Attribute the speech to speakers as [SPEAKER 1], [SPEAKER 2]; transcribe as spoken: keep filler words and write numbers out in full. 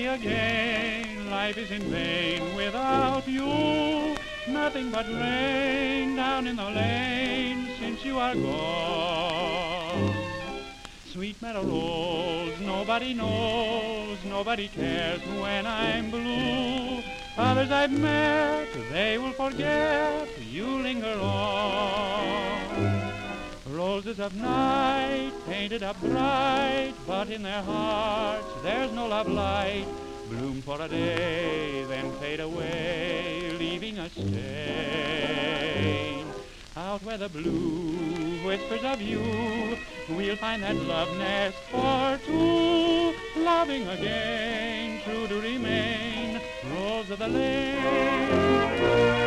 [SPEAKER 1] me again. Life is in vain without you. Nothing but rain down in the lane since you are gone. Sweet meadow rose, nobody knows, nobody cares when I'm blue. Others I've met, they will forget, you linger on. Roses of night, painted up bright, but in their hearts there's no love light. Bloom for a day, then fade away, leaving a stain. Out where the blue whispers of you, we'll find that love nest for two. Loving again, true to remain, rose of the lane.